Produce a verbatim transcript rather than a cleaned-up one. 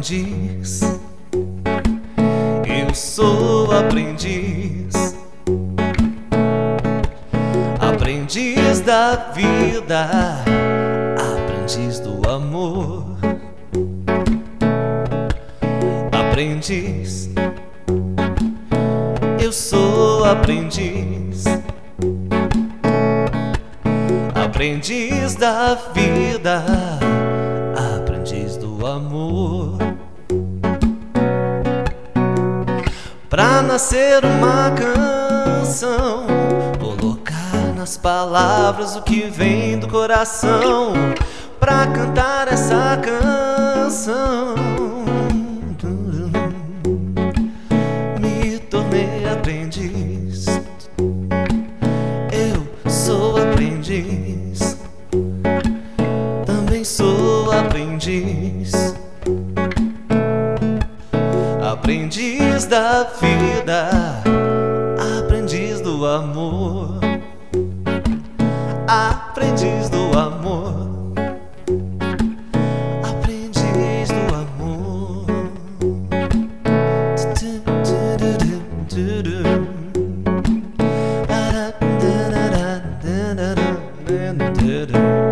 aprendiz, eu sou aprendiz, aprendiz da vida, aprendiz do amor, aprendiz, eu sou aprendiz, aprendiz da vida, aprendiz do amor. Pra nascer uma canção, colocar nas palavras o que vem do coração. Pra cantar essa canção, me tornei aprendiz. Eu sou aprendiz, também sou aprendiz, aprendiz da vida, aprendiz do amor, aprendiz do amor, aprendiz do amor. Da da da da da da da da.